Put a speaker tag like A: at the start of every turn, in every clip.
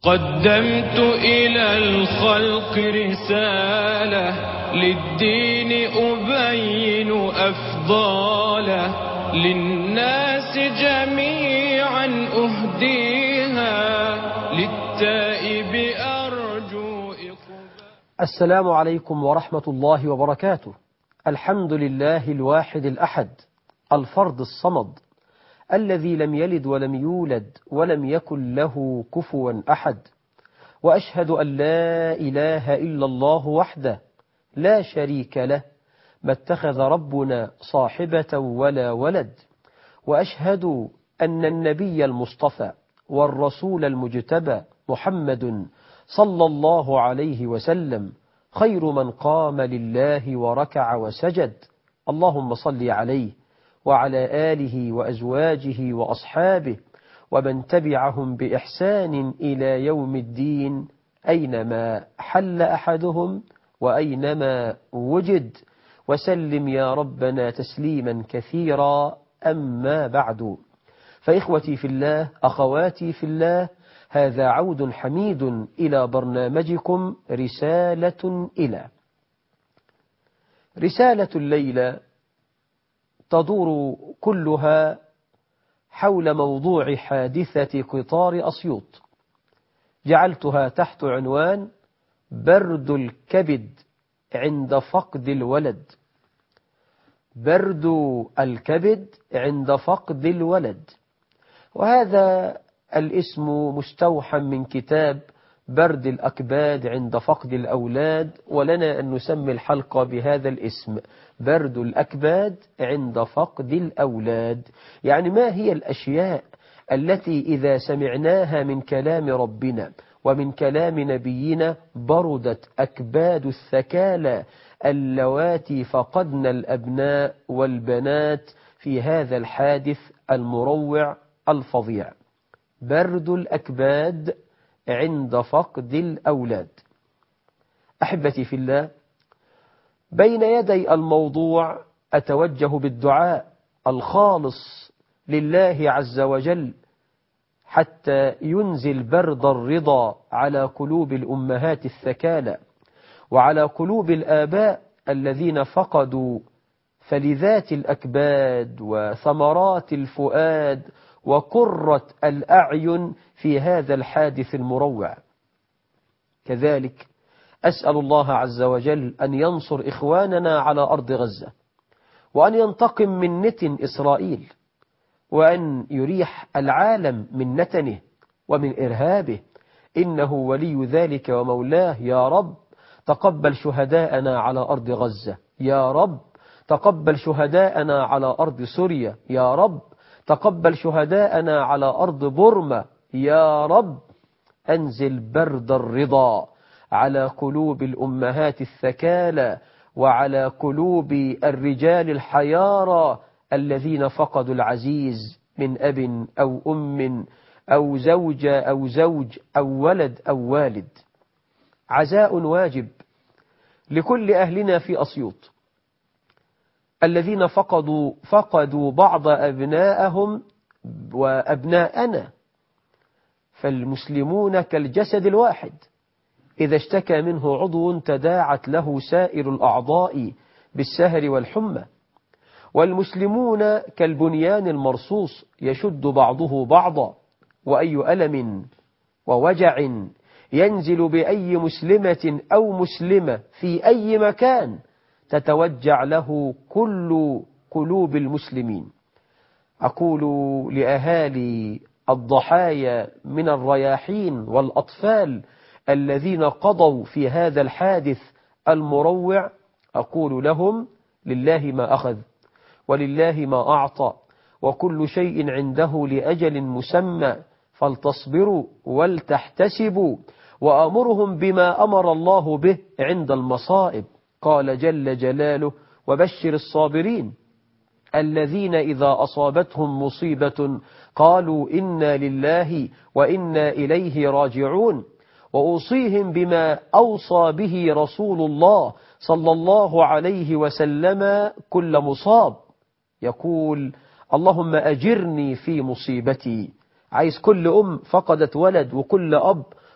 A: قدمت إلى الخلق رسالة للدين أبين أفضاله للناس جميعا أهديها للتائب أرجو إقبال.
B: السلام عليكم ورحمة الله وبركاته. الحمد لله الواحد الأحد الفرد الصمد الذي لم يلد ولم يولد ولم يكن له كفوا أحد، وأشهد أن لا إله إلا الله وحده لا شريك له، ما اتخذ ربنا صاحبة ولا ولد، وأشهد أن النبي المصطفى والرسول المجتبى محمد صلى الله عليه وسلم خير من قام لله وركع وسجد. اللهم صل عليه وعلى آله وأزواجه وأصحابه ومن تبعهم بإحسان إلى يوم الدين أينما حل أحدهم وأينما وجد، وسلم يا ربنا تسليما كثيرا. أما بعد، فإخوتي في الله، أخواتي في الله، هذا عود حميد إلى برنامجكم رسالة الليلة تدور كلها حول موضوع حادثة قطار أسيوط. جعلتها تحت عنوان برد الكبد عند فقد الولد. برد الكبد عند فقد الولد، وهذا الاسم مستوحى من كتاب برد الأكباد عند فقد الأولاد، ولنا أن نسمي الحلقة بهذا الاسم، برد الأكباد عند فقد الأولاد. يعني ما هي الأشياء التي إذا سمعناها من كلام ربنا ومن كلام نبينا بردت أكباد الثكالى اللواتي فقدن الأبناء والبنات في هذا الحادث المروع الفظيع. برد الأكباد عند فقد الأولاد. أحبتي في الله، بين يدي الموضوع أتوجه بالدعاء الخالص لله عز وجل حتى ينزل برد الرضا على قلوب الأمهات الثكالى وعلى قلوب الآباء الذين فقدوا فلذات الأكباد وثمرات الفؤاد وقرة الأعين في هذا الحادث المروع. كذلك أسأل الله عز وجل أن ينصر إخواننا على أرض غزة، وأن ينتقم من نتن إسرائيل، وأن يريح العالم من نتنه ومن إرهابه، إنه ولي ذلك ومولاه. يا رب تقبل شهداءنا على أرض غزة، يا رب تقبل شهداءنا على أرض سوريا، يا رب تقبل شهداءنا على أرض بورما، يا رب أنزل برد الرضا على قلوب الأمهات الثكالى وعلى قلوب الرجال الحيارى الذين فقدوا العزيز من أب أو أم أو زوجة أو زوج أو ولد أو والد. عزاء واجب لكل أهلنا في أسيوط الذين فقدوا بعض أبنائهم وأبناءنا، فالمسلمون كالجسد الواحد، إذا اشتكى منه عضو تداعت له سائر الأعضاء بالسهر والحمى. والمسلمون كالبنيان المرصوص يشد بعضه بعضا، وأي ألم ووجع ينزل بأي مسلمة أو مسلمة في أي مكان تتوجع له كل قلوب المسلمين. أقول لأهالي الضحايا من الرياحين والأطفال الذين قضوا في هذا الحادث المروع، أقول لهم: لله ما أخذ ولله ما أعطى، وكل شيء عنده لأجل مسمى، فلتصبروا ولتحتسبوا، وأمرهم بما أمر الله به عند المصائب. قال جل جلاله: وبشر الصابرين الذين إذا أصابتهم مصيبة قالوا إنا لله وإنا إليه راجعون. وأوصيهم بما أوصى به رسول الله صلى الله عليه وسلم كل مصاب، يقول: اللهم أجرني في مصيبتي. عايز كل أم فقدت ولد وكل أب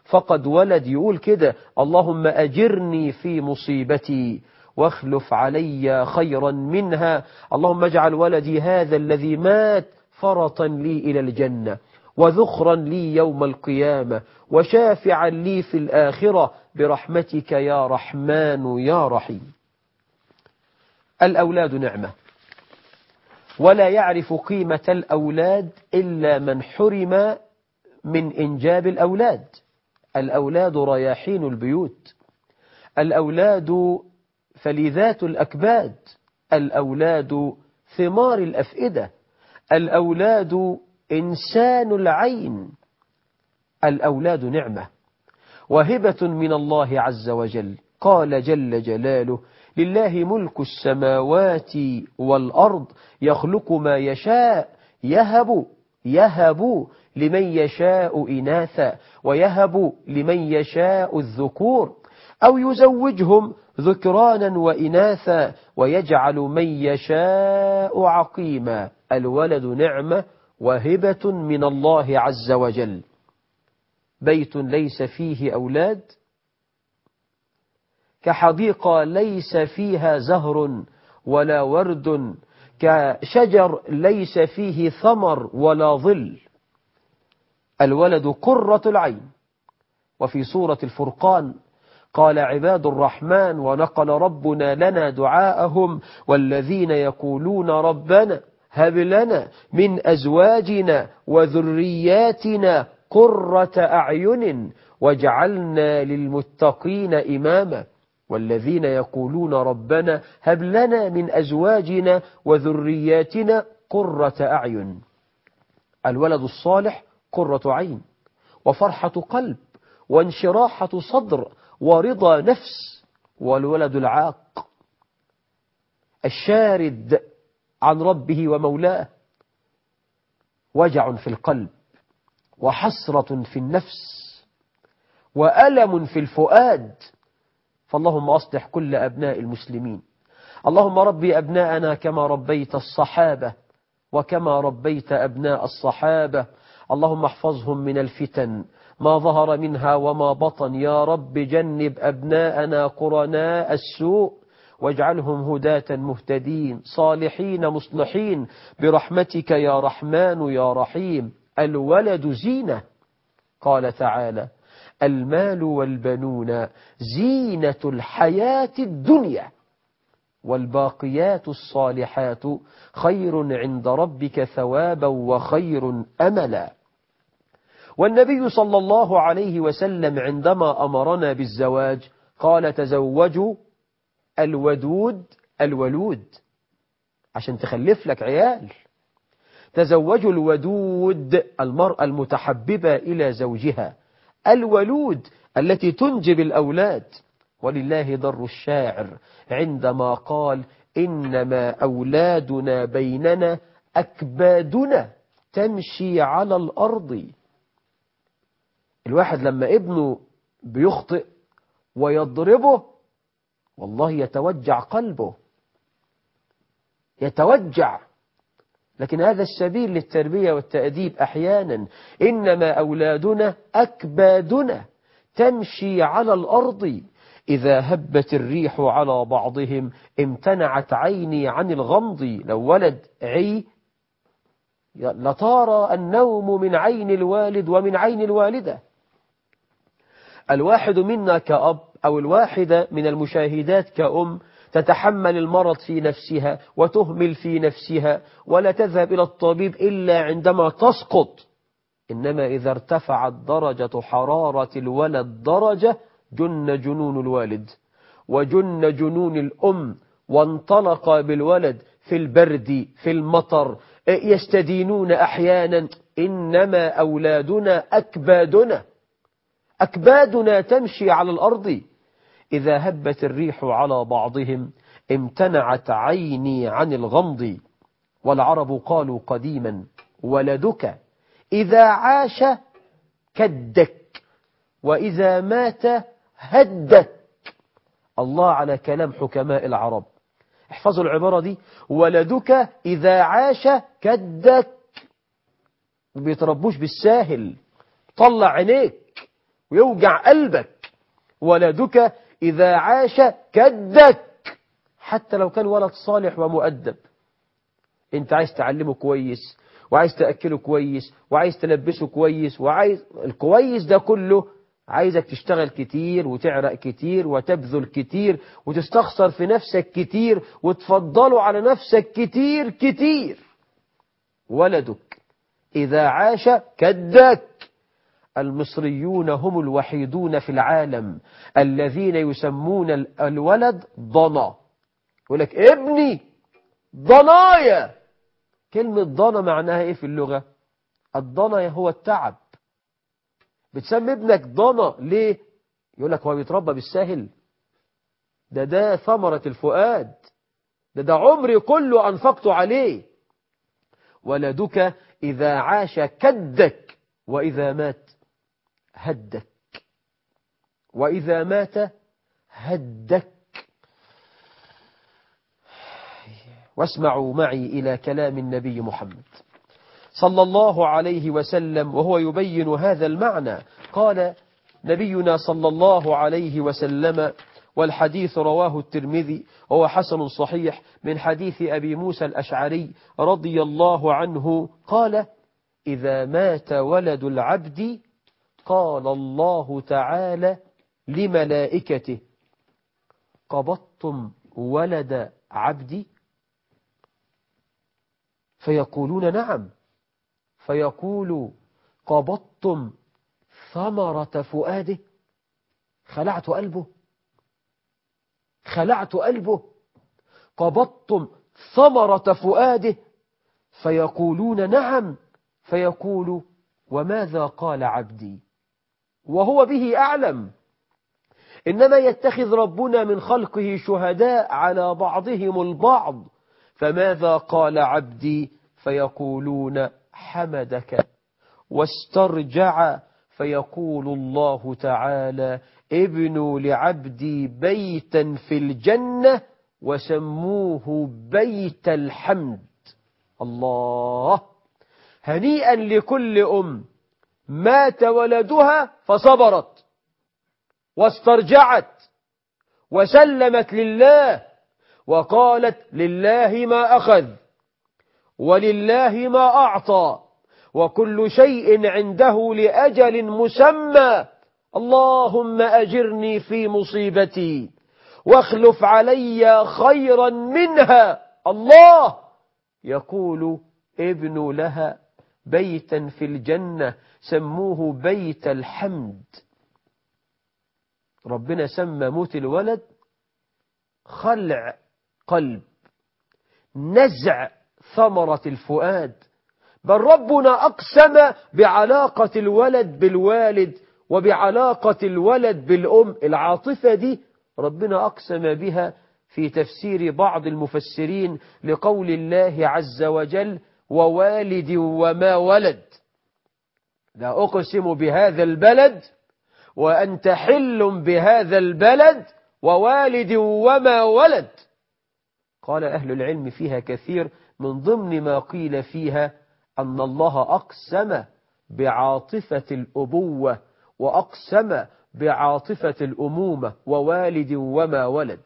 B: فقد ولد يقول كده: اللهم أجرني في مصيبتي واخلف علي خيرا منها. اللهم اجعل ولدي هذا الذي مات فرطا لي إلى الجنة، وذخرا لي يوم القيامة، وشافعا لي في الآخرة، برحمتك يا رحمن يا رحيم. الأولاد نعمة، ولا يعرف قيمة الأولاد إلا من حرم من إنجاب الأولاد. الأولاد رياحين البيوت، الأولاد فلذات الأكباد، الأولاد ثمار الأفئدة، الأولاد إنسان العين. الأولاد نعمة وهبة من الله عز وجل. قال جل جلاله: لله ملك السماوات والأرض يخلق ما يشاء يهب لمن يشاء إناثا ويهب لمن يشاء الذكور أو يزوجهم ذكرانا وإناثا ويجعل من يشاء عقيما. الولد نعمة وهبة من الله عز وجل. بيت ليس فيه أولاد كحديقة ليس فيها زهر ولا ورد، كشجر ليس فيه ثمر ولا ظل. الولد قرة العين. وفي سورة الفرقان قال: عباد الرحمن، ونقل ربنا لنا دعاءهم والذين يقولون ربنا هب لنا من أزواجنا وذرياتنا قرة أعين واجعلنا للمتقين إماما. والذين يقولون ربنا هب لنا من أزواجنا وذرياتنا قرة أعين. الولد الصالح قرة عين وفرحة قلب وانشراحة صدر ورضا نفس. والولد العاق الشارد عن ربه ومولاه وجع في القلب وحسرة في النفس وألم في الفؤاد. فاللهم أصلح كل أبناء المسلمين. اللهم ربي أبناءنا كما ربيت الصحابة وكما ربيت أبناء الصحابة. اللهم احفظهم من الفتن ما ظهر منها وما بطن. يا رب جنب أبناءنا قرناء السوء واجعلهم هداة مهتدين صالحين مصلحين برحمتك يا رحمن يا رحيم. الولد زينة. قال تعالى: المال والبنون زينة الحياة الدنيا والباقيات الصالحات خير عند ربك ثوابا وخير أملا. والنبي صلى الله عليه وسلم عندما أمرنا بالزواج قال: تزوجوا الولود عشان تخلف لك عيال. تزوجوا الودود، المرأة المتحببة إلى زوجها، الولود التي تنجب الأولاد. ولله در الشاعر عندما قال: إنما أولادنا بيننا أكبادنا تمشي على الأرض. الواحد لما ابنه بيخطئ ويضربه والله يتوجع قلبه، يتوجع. لكن هذا السبيل للتربية والتأديب أحيانا. إنما أولادنا أكبادنا تمشي على الأرض إذا هبت الريح على بعضهم امتنعت عيني عن الغمض. لو ولد عي لطار النوم من عين الوالد ومن عين الوالدة. الواحد منا كأب أو الواحدة من المشاهدات كأم تتحمل المرض في نفسها وتهمل في نفسها ولا تذهب إلى الطبيب إلا عندما تسقط. إنما إذا ارتفعت درجة حرارة الولد درجة جن جنون الوالد وجن جنون الأم، وانطلق بالولد في البرد في المطر يستدينون أحيانا. إنما أولادنا أكبادنا تمشي على الأرض إذا هبت الريح على بعضهم امتنعت عيني عن الغمض. والعرب قالوا قديما: ولدك إذا عاش كدك وإذا مات هدك. الله على كلام حكماء العرب. احفظوا العبارة دي: ولدك إذا عاش كدك. ما بيتربوش بالساهل. طلع عينيك ويوجع قلبك. ولدك إذا عاش كدك، حتى لو كان ولد صالح ومؤدب، انت عايز تعلمه كويس، وعايز تأكله كويس، وعايز تلبسه كويس، وعايز الكويس ده كله، عايزك تشتغل كتير وتعرق كتير وتبذل كتير وتستخسر في نفسك كتير وتفضله على نفسك كتير كتير. ولدك إذا عاش كدك. المصريون هم الوحيدون في العالم الذين يسمون الولد ضنا. يقول لك ابني ضنايا. كلمة ضنا معناها ايه في اللغة؟ الضنا هو التعب. بتسمي ابنك ضنا ليه؟ يقول لك هو بيتربى بالساهل؟ ده ثمرة الفؤاد، ده عمري كله أنفقت عليه. ولدك إذا عاش كدك، وإذا مات هدك، وإذا مات هدك. واسمعوا معي إلى كلام النبي محمد صلى الله عليه وسلم وهو يبين هذا المعنى. قال نبينا صلى الله عليه وسلم، والحديث رواه الترمذي وهو حسن صحيح، من حديث أبي موسى الأشعري رضي الله عنه قال: إذا مات ولد العبد قال الله تعالى لملائكته: قبضتم ولد عبدي؟ فيقولون نعم. فيقول: قبضتم ثمرة فؤاده؟ خلعت قلبه، خلعت قلبه. قبضتم ثمرة فؤاده؟ فيقولون نعم. فيقول: وماذا قال عبدي؟ وهو به أعلم. إنما يتخذ ربنا من خلقه شهداء على بعضهم البعض. فماذا قال عبدي؟ فيقولون: حمدك واسترجع. فيقول الله تعالى: ابنوا لعبدي بيتا في الجنة وسموه بيت الحمد. الله! هنيئا لكل أم مات ولدها فصبرت واسترجعت وسلمت لله وقالت: لله ما أخذ ولله ما أعطى وكل شيء عنده لأجل مسمى. اللهم أجرني في مصيبتي واخلف علي خيرا منها. الله! يقول: ابن لها بيتا في الجنة سموه بيت الحمد. ربنا سمى موت الولد خلع قلب، نزع ثمرة الفؤاد. بل ربنا أقسم بعلاقة الولد بالوالد وبعلاقة الولد بالأم. العاطفة دي ربنا أقسم بها في تفسير بعض المفسرين لقول الله عز وجل: ووالد وما ولد. لا أقسم بهذا البلد وأنت حل بهذا البلد ووالد وما ولد. قال أهل العلم فيها كثير، من ضمن ما قيل فيها أن الله أقسم بعاطفة الأبوة وأقسم بعاطفة الأمومة، ووالد وما ولد.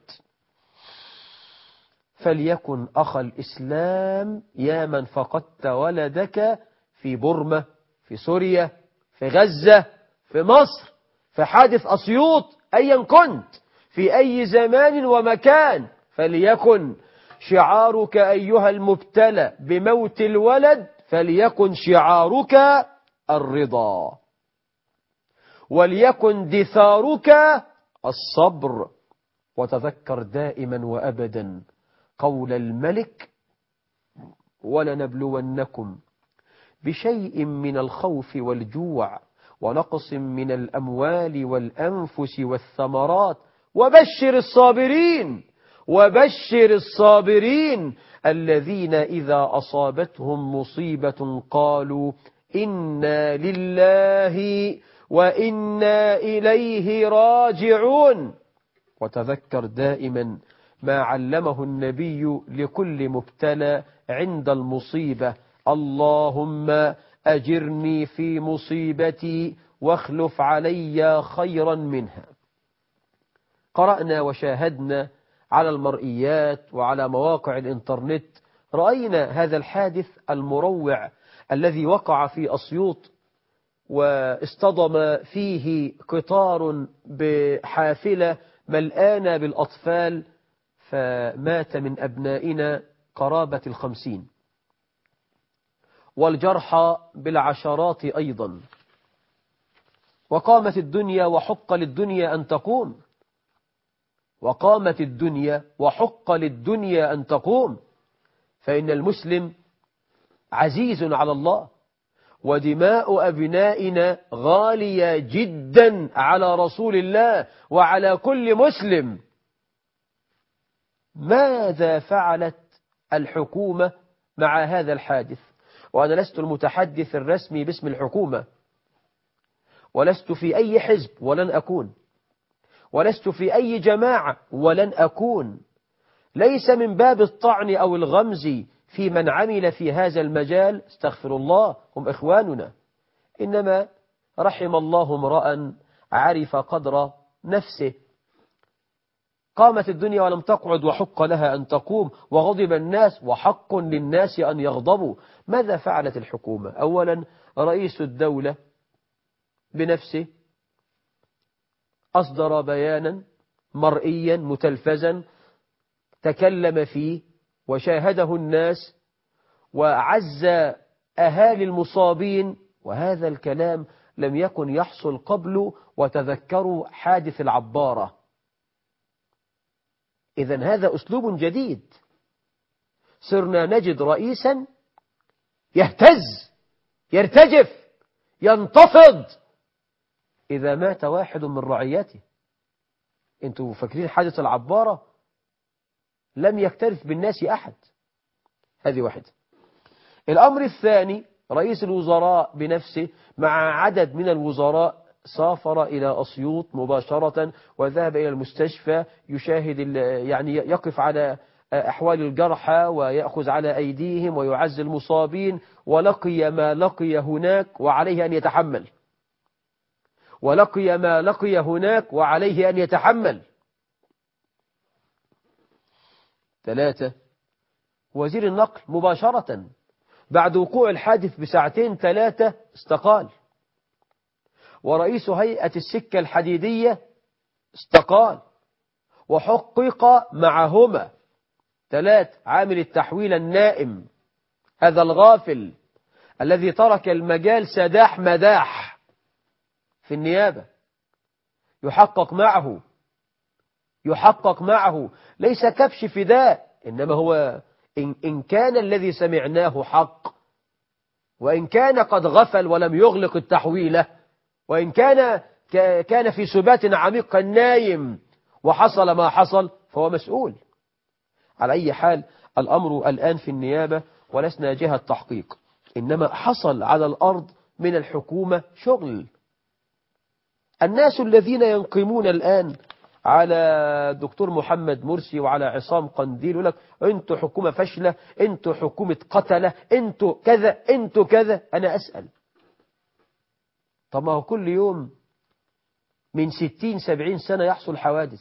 B: فليكن أخ الإسلام يا من فقدت ولدك في بورما، في سوريا، في غزة، في مصر، في حادث أسيوط، أيا كنت في أي زمان ومكان، فليكن شعارك أيها المبتلى بموت الولد، فليكن شعارك الرضا، وليكن دثارك الصبر. وتذكر دائما وأبدا قول الملك: ولنبلونكم بشيء من الخوف والجوع ونقص من الأموال والأنفس والثمرات وبشر الصابرين. وبشر الصابرين الذين إذا أصابتهم مصيبة قالوا إنا لله وإنا إليه راجعون. وتذكر دائما ما علمه النبي لكل مبتلى عند المصيبة: اللهم أجرني في مصيبتي واخلف علي خيرا منها. قرأنا وشاهدنا على المرئيات وعلى مواقع الإنترنت، رأينا هذا الحادث المروع الذي وقع في أسيوط، واصطدم فيه قطار بحافلة ملآنة بالأطفال، فمات من أبنائنا قرابة 50، والجرحى بالعشرات أيضا. وقامت الدنيا وحق للدنيا أن تقوم، وقامت الدنيا وحق للدنيا أن تقوم، فإن المسلم عزيز على الله، ودماء أبنائنا غالية جدا على رسول الله وعلى كل مسلم. ماذا فعلت الحكومة مع هذا الحادث؟ وأنا لست المتحدث الرسمي باسم الحكومة، ولست في أي حزب ولن أكون، ولست في أي جماعة ولن أكون، ليس من باب الطعن أو الغمز في من عمل في هذا المجال، استغفر الله، هم إخواننا، إنما رحم الله امرأ عرف قدر نفسه. قامت الدنيا ولم تقعد وحق لها أن تقوم، وغضب الناس وحق للناس أن يغضبوا. ماذا فعلت الحكومة؟ أولا، رئيس الدولة بنفسه أصدر بيانا مرئيا متلفزا تكلم فيه وشاهده الناس وعز أهالي المصابين، وهذا الكلام لم يكن يحصل قبل. وتذكروا حادث العبارة. إذن هذا أسلوب جديد. صرنا نجد رئيسا يهتز، يرتجف، ينتفض إذا مات واحد من رعيته. أنتوا فاكرين حادث العبارة؟ لم يكترث بالناس أحد. هذه واحدة. الأمر الثاني، رئيس الوزراء بنفسه مع عدد من الوزراء سافر إلى أسيوط مباشرة، وذهب إلى المستشفى يشاهد، يعني يقف على أحوال الجرحى ويأخذ على أيديهم ويعزي المصابين، ولقي ما لقي هناك وعليه أن يتحمل، ولقي ما لقي هناك وعليه أن يتحمل. 3، وزير النقل مباشرة بعد وقوع الحادث بساعتين 3 استقال، ورئيس هيئة السكة الحديدية استقال، وحقق معهما 3 عامل التحويل النائم، هذا الغافل الذي ترك المجال سداح مداح في النيابة، يحقق معه ليس كبش فداء، إنما هو إن كان الذي سمعناه حق، وإن كان قد غفل ولم يغلق التحويلة، وإن كان في سبات عميق كالنايم وحصل ما حصل، فهو مسؤول. على أي حال، الأمر الآن في النيابة ولسنا جهة تحقيق، إنما حصل على الأرض من الحكومة شغل. الناس الذين ينقمون الآن على الدكتور محمد مرسي وعلى عصام قنديل يقول لك انتوا حكومة فاشلة، انتوا حكومة قتلة، انتوا كذا، انتوا كذا. أنا أسأل، طب ما هو كل يوم من 60-70 سنة يحصل حوادث.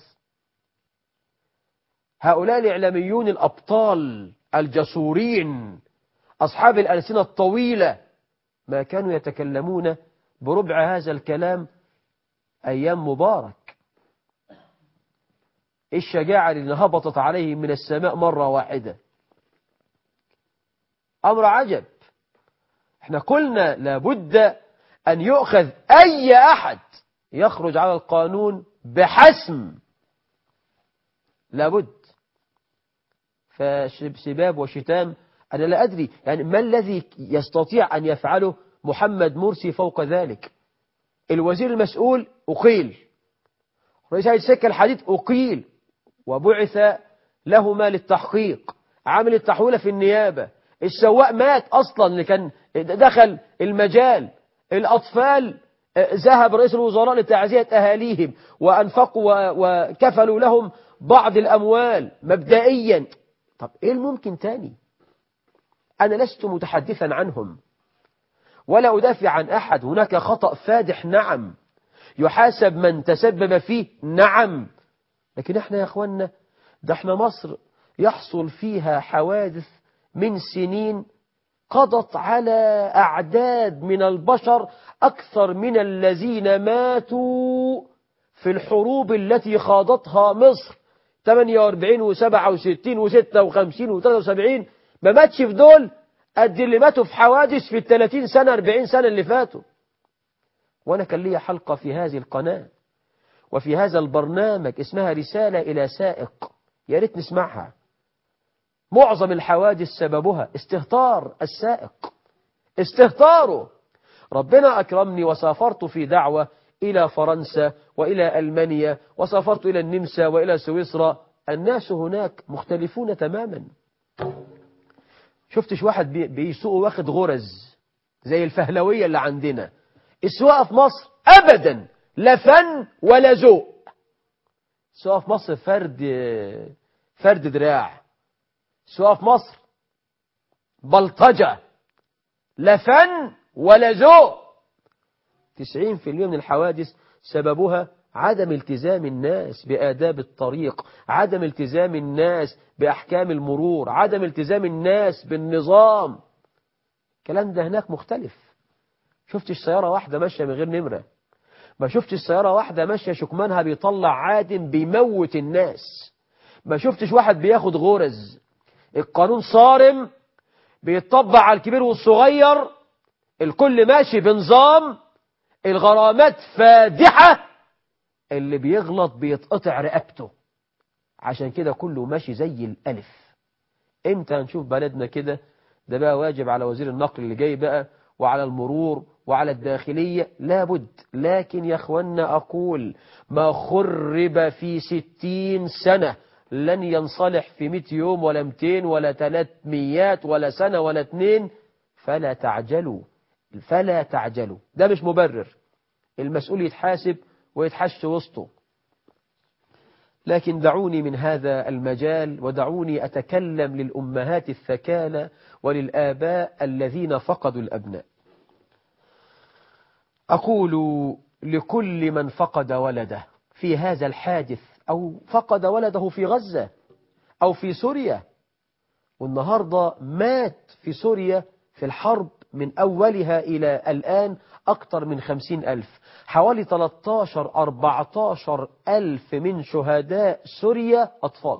B: هؤلاء الإعلاميون الأبطال الجسورين أصحاب الألسنة الطويلة ما كانوا يتكلمون بربع هذا الكلام أيام مبارك. الشجاعة اللي هبطت عليهم من السماء مرة واحدة، أمر عجب. احنا قلنا لابد أن يؤخذ أي أحد يخرج على القانون بحسم، لابد. فسباب وشتام أنا لا أدري يعني ما الذي يستطيع أن يفعله محمد مرسي فوق ذلك. الوزير المسؤول أقيل، رئيس هيئة السكة الحديد أقيل وبعث لهما للتحقيق، عامل التحويلة في النيابة، السواق مات أصلا اللي كان دخل المجال، الأطفال ذهب رئيس الوزراء لتعزية أهاليهم وأنفقوا وكفلوا لهم بعض الأموال مبدئيا. طب إيه الممكن تاني؟ أنا لست متحدثا عنهم، ولا أدافع عن أحد، هناك خطأ فادح نعم، يحاسب من تسبب فيه نعم، لكن احنا يا أخوانا ده احنا مصر يحصل فيها حوادث من سنين قضت على أعداد من البشر أكثر من الذين ماتوا في الحروب التي خاضتها مصر 48 و67 و56 و73. ما ماتش في دول قد اللي ماتوا في حوادث في 30 سنة 40 سنة اللي فاتوا. وأنا كان لي حلقة في هذه القناة وفي هذا البرنامج اسمها رسالة إلى سائق، يا ريت نسمعها. معظم الحوادث سببها استهتار السائق، استهتاره. ربنا أكرمني وسافرت في دعوة إلى فرنسا وإلى ألمانيا وسافرت إلى النمسا وإلى سويسرا، الناس هناك مختلفون تماما. شفتش واحد بيسوق واخد غرز زي الفهلوية اللي عندنا. السواقة في مصر أبدا لا فن ولا ذوق. السواقة في مصر فرد دراع. السواقة في مصر بلطجة، لا فن ولا ذوق. 90% من الحوادث سببها عدم التزام الناس بآداب الطريق، عدم التزام الناس بأحكام المرور، عدم التزام الناس بالنظام. الكلام ده هناك مختلف. شفتش سيارة واحدة ماشية من غير نمرة، ما شفتش سيارة واحدة ماشية شكمانها بيطلع عادم بيموت الناس، ما شفتش واحد بياخد غرز. القانون صارم بيطبق على الكبير والصغير، الكل ماشي بنظام، الغرامات فادحة، اللي بيغلط بيتقطع رقبته. عشان كده كله ماشي زي الألف. امتى هنشوف بلدنا كده؟ ده بقى واجب على وزير النقل اللي جاي بقى وعلى المرور وعلى الداخلية لابد. لكن يا اخوانا أقول ما خرب في 60 سنة لن ينصلح في 100 يوم ولا 200 ولا 300 ولا سنة ولا 2. فلا تعجلوا، فلا تعجلوا. ده مش مبرر، المسؤول يتحاسب ويتحش وسطه. لكن دعوني من هذا المجال ودعوني أتكلم للأمهات الثكالى وللآباء الذين فقدوا الأبناء. أقول لكل من فقد ولده في هذا الحادث أو فقد ولده في غزة أو في سوريا، والنهاردة مات في سوريا في الحرب من أولها إلى الآن أكثر من 50,000، حوالي 13-14 ألف من شهداء سوريا أطفال.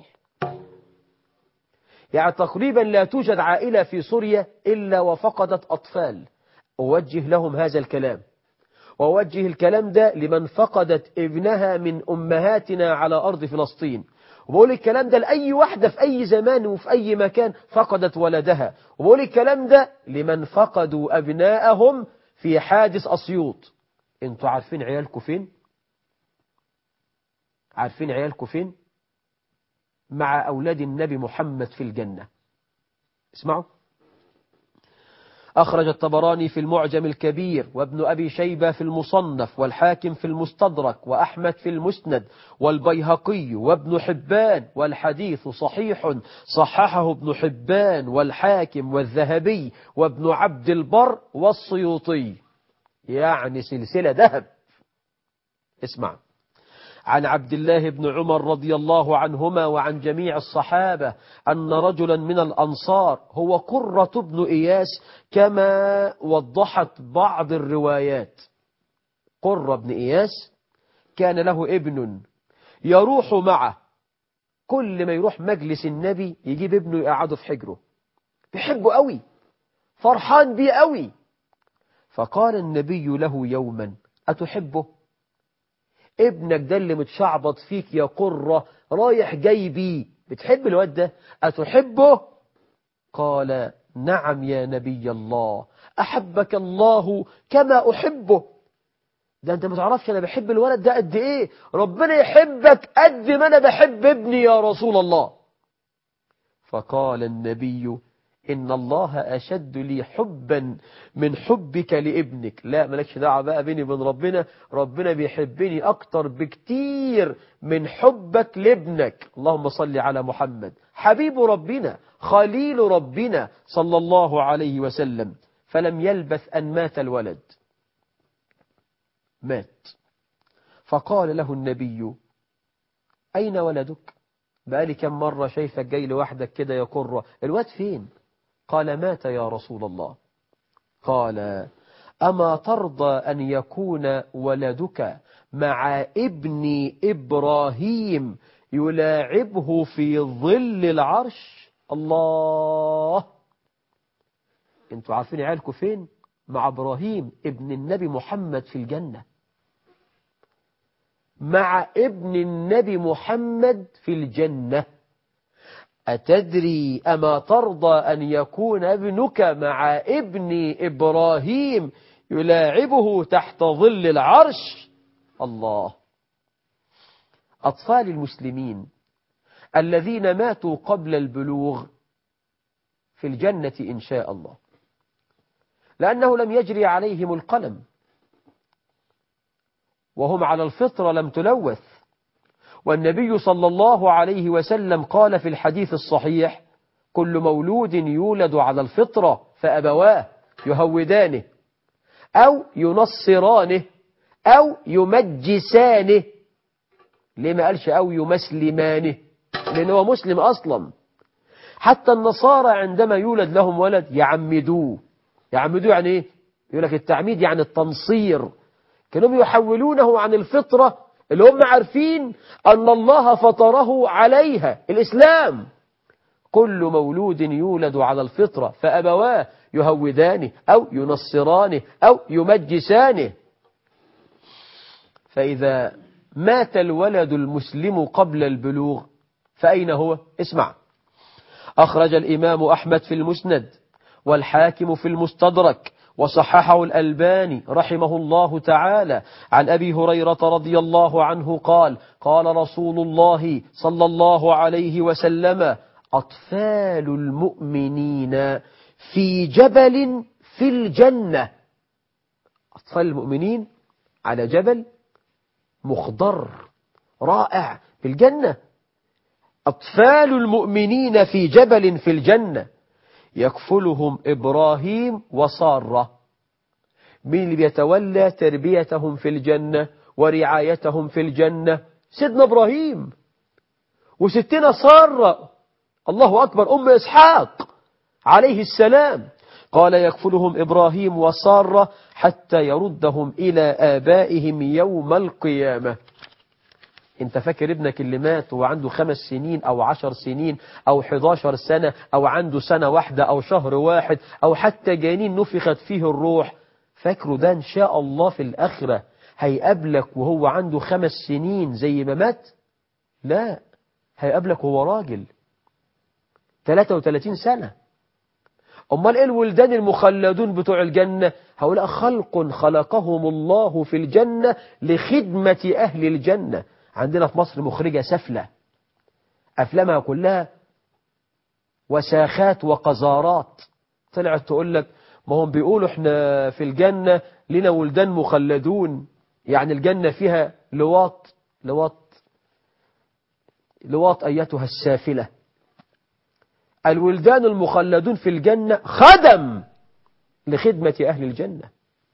B: يعني تقريبا لا توجد عائلة في سوريا إلا وفقدت أطفال. أوجه لهم هذا الكلام، وأوجه الكلام ده لمن فقدت ابنها من أمهاتنا على أرض فلسطين، وبقول الكلام ده لأي واحدة في أي زمان وفي أي مكان فقدت ولدها، وبقول الكلام ده لمن فقدوا أبنائهم في حادث أسيوط. انتوا عارفين عيالكم فين؟ عارفين عيالكم فين؟ مع أولاد النبي محمد في الجنة. اسمعوا. أخرج الطبراني في المعجم الكبير وابن أبي شيبة في المصنف والحاكم في المستدرك وأحمد في المسند والبيهقي وابن حبان، والحديث صحيح صححه ابن حبان والحاكم والذهبي وابن عبد البر والسيوطي، يعني سلسلة ذهب. اسمع. عن عبد الله بن عمر رضي الله عنهما وعن جميع الصحابة أن رجلا من الأنصار هو قرة بن إياس كما وضحت بعض الروايات. قرة بن إياس كان له ابن يروح معه، كل ما يروح مجلس النبي يجيب ابنه يقعده في حجره، بيحبه قوي، فرحان بيه قوي. فقال النبي له يوما: أتحبه؟ ابنك ده اللي متشعبط فيك يا قرة رايح جاي بيه، بتحب الواد ده؟ أتحبه؟ قال: نعم يا نبي الله، أحبك الله كما أحبه. ده أنت ما تعرفش أنا بحب الولد ده قد إيه، ربنا يحبك قد ما أنا بحب ابني يا رسول الله. فقال النبي: إن الله أشد لي حبا من حبك لابنك. لا، مالكش دعوة بقى بيني وبين ربنا، ربنا بيحبني أكتر بكتير من حبك لابنك. اللهم صل على محمد حبيب ربنا خليل ربنا صلى الله عليه وسلم. فلم يلبث أن مات الولد، مات. فقال له النبي: أين ولدك؟ بقالي كم مرة شايفك جاي لوحدك كده يا قرة، الواد فين؟ قال: مات يا رسول الله. قال: أما ترضى أن يكون ولدك مع ابن إبراهيم يلاعبه في ظل العرش؟ الله، انتوا عارفين عيالكم فين؟ مع إبراهيم ابن النبي محمد في الجنة، مع ابن النبي محمد في الجنة. أتدري أما ترضى أن يكون ابنك مع ابن إبراهيم يلاعبه تحت ظل العرش؟ الله. أطفال المسلمين الذين ماتوا قبل البلوغ في الجنة إن شاء الله، لأنه لم يجري عليهم القلم، وهم على الفطرة لم تلوث. والنبي صلى الله عليه وسلم قال في الحديث الصحيح: كل مولود يولد على الفطرة فأبواه يهودانه أو ينصرانه أو يمجسانه. ليه ما قالش أو يمسلمانه؟ لأنه هو مسلم أصلا. حتى النصارى عندما يولد لهم ولد يعمدوه. يعمدوه يعني إيه؟ يقول لك التعميد يعني التنصير، كانوا يحولونه عن الفطرة اللي هم عارفين أن الله فطره عليها، الإسلام. كل مولود يولد على الفطرة فأبواه يهودانه أو ينصرانه أو يمجسانه. فإذا مات الولد المسلم قبل البلوغ فأين هو؟ اسمع. أخرج الإمام أحمد في المسند والحاكم في المستدرك وصححه الألباني رحمه الله تعالى عن أبي هريرة رضي الله عنه قال: قال رسول الله صلى الله عليه وسلم: أطفال المؤمنين في جبل في الجنة. أطفال المؤمنين على جبل مخضر رائع في الجنة. أطفال المؤمنين في جبل في الجنة يكفلهم إبراهيم وسارة. مين اللي بيتولى تربيتهم في الجنة ورعايتهم في الجنة؟ سيدنا إبراهيم وستنا سارة، الله أكبر، أم إسحاق عليه السلام. قال: يكفلهم إبراهيم وسارة حتى يردهم إلى آبائهم يوم القيامة. انت فاكر ابنك اللي مات وعنده 5 سنين أو 10 سنين أو 11 سنة أو عنده سنة واحدة أو شهر واحد أو حتى جنين نفخت فيه الروح، فاكره ده إن شاء الله في الآخرة هيقابلك وهو عنده 5 سنين زي ما مات؟ لا، هيقابلك وهو راجل 33 سنة. أمال إيه الولدان المخلدون بتوع الجنة؟ هؤلاء خلق خلقهم الله في الجنة لخدمة أهل الجنة. عندنا في مصر مخرجة سفلة، أفلامها كلها وساخات وقذارات، طلعت تقول لك ما هم بيقولوا احنا في الجنة لنا ولدان مخلدون، يعني الجنة فيها لواط. لواط أيتها السافلة. الولدان المخلدون في الجنة خدم لخدمة أهل الجنة.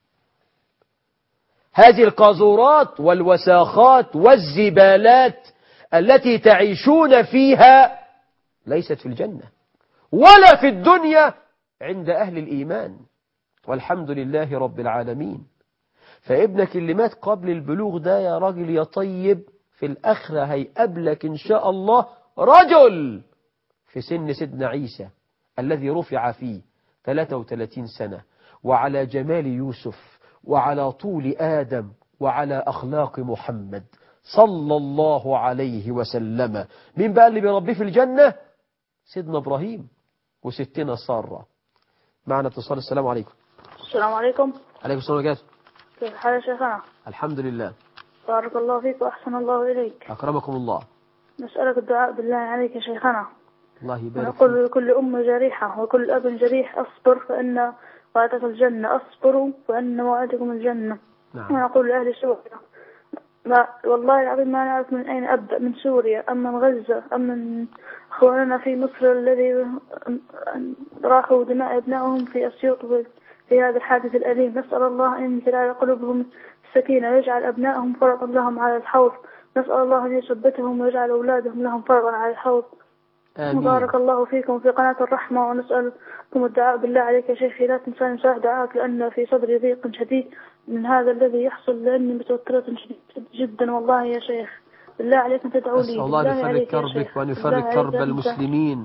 B: هذه القاذورات والوساخات والزبالات التي تعيشون فيها ليست في الجنة ولا في الدنيا عند أهل الإيمان، والحمد لله رب العالمين. فابنك اللي مات قبل البلوغ ده يا راجل يا طيب في الآخرة هيقابلك إن شاء الله رجل في سن سيدنا عيسى الذي رفع فيه 33 سنة، وعلى جمال يوسف وعلى طول آدم وعلى أخلاق محمد صلى الله عليه وسلم. مين بقى اللي بيربيه في الجنة؟ سيدنا إبراهيم وستنا سارة. معنا اتصال. السلام عليكم.
C: السلام عليكم.
B: عليكم السلام عليكم.
C: كيف حال يا شيخنا؟
B: الحمد لله.
C: بارك الله فيك وأحسن الله إليك.
B: أكرمكم الله.
C: نسألك الدعاء بالله عليك يا شيخنا.
B: الله يبارك
C: ونقول
B: فيك.
C: لكل أم جريحة وكل أب جريح: أصبر فإن وعدك الجنة، أصبروا فإن موعدكم الجنة.
B: نعم.
C: ونقول لأهل سوريا: والله العظيم ما نعرف من أين أبدأ، من سوريا أم من غزة أم من أخواننا في مصر الذي راحوا دماء أبنائهم في أسيوط وفي في هذا الحادث الأليم. نسأل الله أن ينزل على قلوبهم السكينة ويجعل أبنائهم فرقا لهم على الحوض. نسأل الله أن يثبتهم ويجعل أولادهم لهم فرقا على الحوض.
B: آمين.
C: بارك الله فيكم في قناة الرحمة، ونسألكم الدعاء بالله عليك يا شيخي لا تنساني صالح دعائك، لأن في صدري ضيق شديد من هذا الذي يحصل، لأني متوترة جدا والله يا شيخ. بالله عليك أن تدعوا لي.
B: أسأل الله أن يفرج كربك وأن يفرج كرب المسلمين.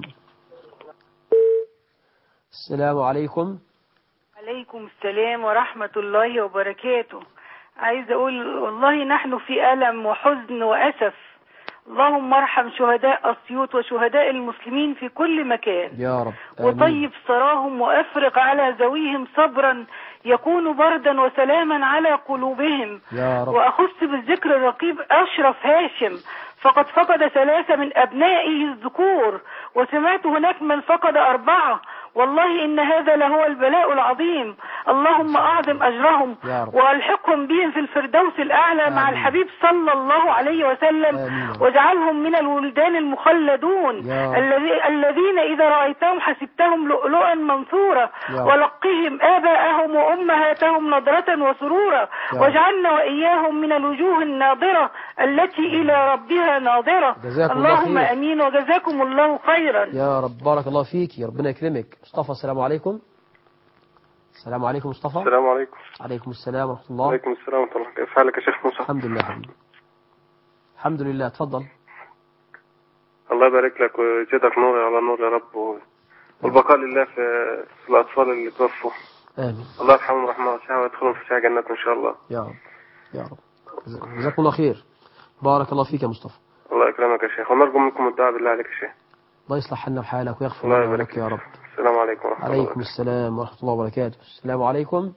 B: السلام عليكم.
D: عليكم السلام ورحمة الله وبركاته. عايز أقول والله نحن في ألم وحزن وأسف. اللهم ارحم شهداء أسيوط وشهداء المسلمين في كل مكان
B: يا رب.
D: وطيب ثراهم وأفرغ على ذويهم صبرا يكون بردا وسلاما على قلوبهم
B: يا رب.
D: وأخص بالذكر الرقيب أشرف هاشم، فقد فقد 3 من أبنائه الذكور، وسمعت هناك من فقد 4. والله إن هذا لهو البلاء العظيم. اللهم أعظم أجرهم وألحقهم بهم في الفردوس الأعلى مع الحبيب صلى الله عليه وسلم، واجعلهم من الولدان المخلدون الذين إذا رأيتهم حسبتهم لؤلؤا منثورا، ولقهم آباءهم وأمهاتهم نضرة وسرورا، واجعلنا وإياهم من الوجوه الناظرة التي إلى ربها ناظرة. اللهم أمين وجزاكم الله خيرا
B: يا رب. بارك الله فيك، يا ربنا يكرمك. مصطفى السلام عليكم. السلام عليكم مصطفى.
E: السلام عليكم.
B: عليكم السلام ورحمة الله.
E: وعليكم السلام ورحمة الله. كيف حالك يا شيخ موسى؟
B: الحمد لله حبيبي. الحمد لله. تفضل.
E: الله يبارك لك ويزيدك نور على نور يا رب، والبقاء لله في الأطفال اللي توفوا.
B: آمين. الله
E: يرحمهم رحمة واسعة ويدخلهم في سعة جنات إن شاء الله.
B: يا رب يا رب. جزاكم الله خير. بارك الله فيك يا مصطفى.
E: الله يكرمك يا شيخ، ونرجو منكم الدعاء بالله عليك يا شيخ.
B: الله يصلح حالنا وحالك ويغفر لنا ولك يا رب.
E: السلام عليكم ورحمة الله.
B: عليكم السلام ورحمة الله وبركاته. السلام عليكم.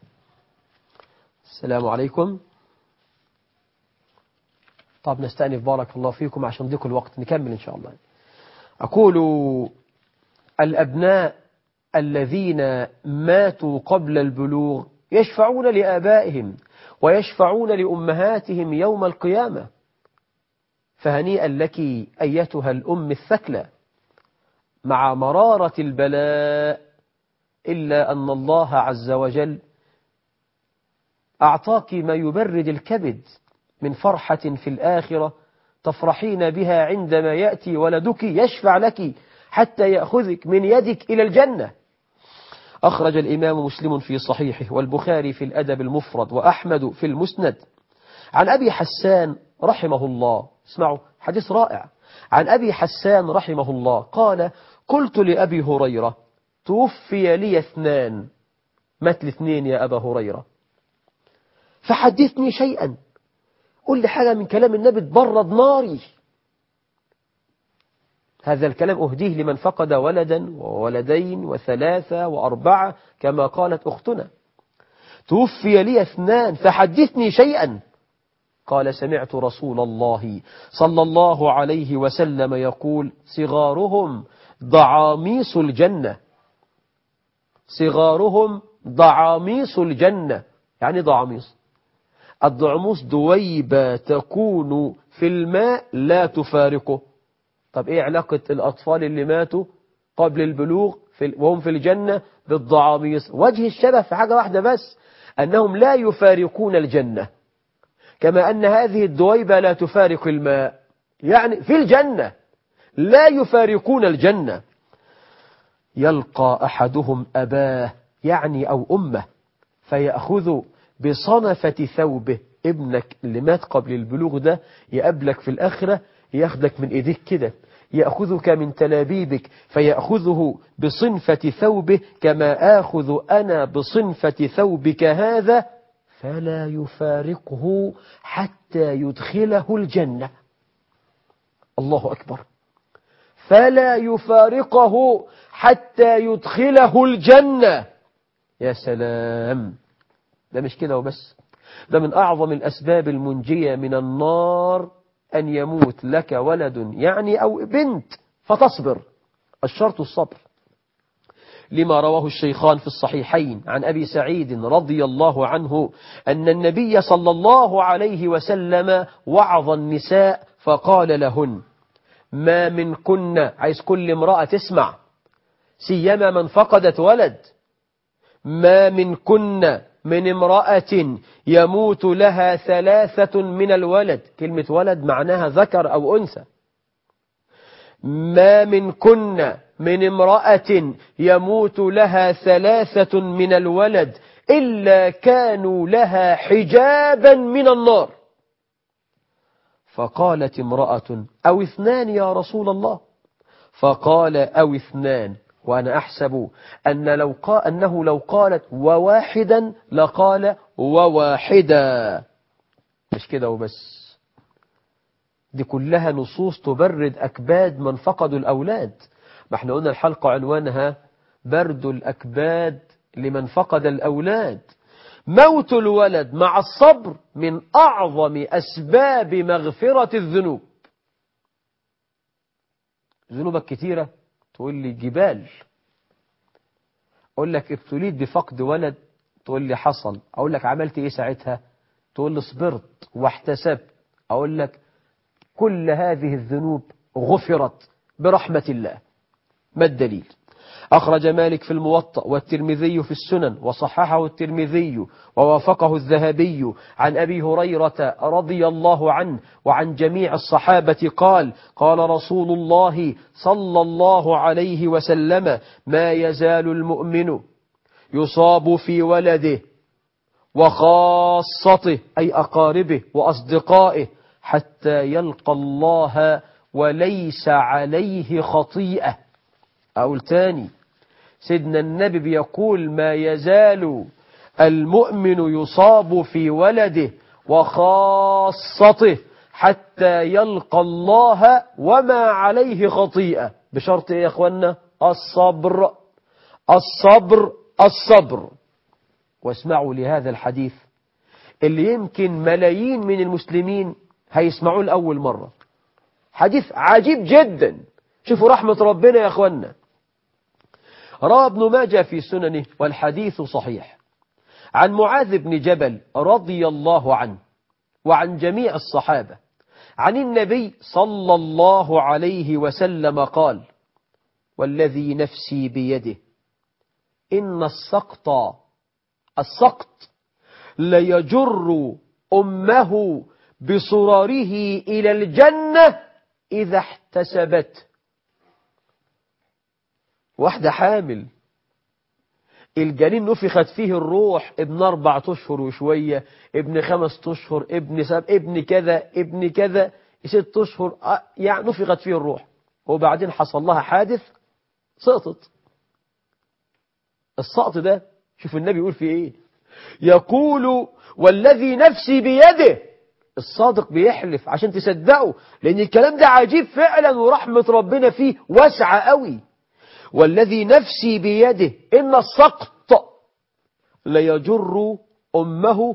B: السلام عليكم. طب نستأنف بارك الله فيكم عشان ضيق الوقت، نكمل إن شاء الله. أقول الأبناء الذين ماتوا قبل البلوغ يشفعون لآبائهم ويشفعون لأمهاتهم يوم القيامة، فهنيئا لك أيتها الأم الثكلى مع مرارة البلاء، إلا أن الله عز وجل أعطاك ما يبرد الكبد من فرحة في الآخرة تفرحين بها عندما يأتي ولدك يشفع لك حتى يأخذك من يدك إلى الجنة. أخرج الإمام مسلم في صحيحه والبخاري في الأدب المفرد وأحمد في المسند عن أبي حسان رحمه الله. اسمعوا حديث رائع. عن أبي حسان رحمه الله قال: قلت لأبي هريرة: توفي لي 2، مات 2 يا أبا هريرة، فحدثني شيئا، قل لي حاجة من كلام النبي تبرد ناري. هذا الكلام أهديه لمن فقد ولدا وولدين و3 و4 كما قالت أختنا. توفي لي 2 فحدثني شيئا. قال: سمعت رسول الله صلى الله عليه وسلم يقول: صغارهم ضعاميس الجنة. صغارهم ضعاميس الجنة. يعني ضعاميس، الضعموس دويبة تكون في الماء لا تفارقه. طب ايه علاقة الأطفال اللي ماتوا قبل البلوغ وهم في الجنة بالضعاميس؟ وجه الشبه في حاجة واحدة بس، أنهم لا يفارقون الجنة، كما أن هذه الدويبة لا تفارق الماء، يعني في الجنة لا يفارقون الجنة. يلقى أحدهم أباه يعني أو أمه فيأخذ بصنفة ثوبه. ابنك اللي مات قبل البلوغ ده يقابلك في الآخرة، ياخدك من إيديك كده، يأخذك من تلابيبك فيأخذه بصنفة ثوبه كما آخذ أنا بصنفة ثوبك هذا، فلا يفارقه حتى يدخله الجنة. الله أكبر. فلا يفارقه حتى يدخله الجنة. يا سلام. ده مش كده وبس، ده من أعظم الأسباب المنجية من النار أن يموت لك ولد يعني أو بنت فتصبر. الشرط الصبر، لما رواه الشيخان في الصحيحين عن أبي سعيد رضي الله عنه أن النبي صلى الله عليه وسلم وعظ النساء فقال لهن: ما منكن، عايز كل امرأة تسمع، سيما من فقدت ولد، ما منكن من امرأة يموت لها 3 من الولد. كلمة ولد معناها ذكر أو أنثى. ما منكن من امرأة يموت لها 3 من الولد إلا كانوا لها حجابا من النار. فقالت امرأة أو 2 يا رسول الله؟ فقال أو 2. وأنا أحسب أنه لو قالت وواحدا لقال وواحدا. مش كده وبس، دي كلها نصوص تبرد أكباد من فقدوا الأولاد. ما احنا قلنا الحلقة عنوانها برد الأكباد لمن فقد الأولاد. موت الولد مع الصبر من أعظم أسباب مغفرة الذنوب. ذنوبك كتيرة، تقول لي جبال. أقول لك ابتليت بفقد ولد، تقول لي حصل. أقول لك عملت إيه ساعتها؟ تقول لي صبرت واحتسبت. أقول لك كل هذه الذنوب غفرت برحمة الله. ما الدليل؟ أخرج مالك في الموطأ والترمذي في السنن وصححه الترمذي ووافقه الذهبي عن أبي هريرة رضي الله عنه وعن جميع الصحابة قال: قال رسول الله صلى الله عليه وسلم: ما يزال المؤمن يصاب في ولده وخاصته أي أقاربه وأصدقائه حتى يلقى الله وليس عليه خطيئة. أقول تاني، سيدنا النبي بيقول ما يزال المؤمن يصاب في ولده وخاصته حتى يلقى الله وما عليه خطيئة. بشرط إيه يا أخوانا؟ الصبر الصبر الصبر. واسمعوا لهذا الحديث اللي يمكن ملايين من المسلمين هيسمعوه لأول مرة. حديث عجيب جدا. شوفوا رحمة ربنا يا أخوانا. روى ابن ماجه في سننه والحديث صحيح عن معاذ بن جبل رضي الله عنه وعن جميع الصحابة عن النبي صلى الله عليه وسلم قال: والذي نفسي بيده إن السقط ليجر أمه بصراره إلى الجنة إذا احتسبت. واحدة حامل الجنين نفخت فيه الروح، ابن 4 أشهر وشوية، ابن 5 أشهر، ابن كذا ابن كذا 6 أشهر، يعني نفخت فيه الروح، وبعدين حصل لها حادث سقطت. السقط ده شوف النبي يقول فيه ايه، يقول والذي نفسي بيده. الصادق بيحلف عشان تصدقوا، لأن الكلام ده عجيب فعلا ورحمة ربنا فيه واسعة قوي. والذي نفسي بيده إن السقط ليجر أمه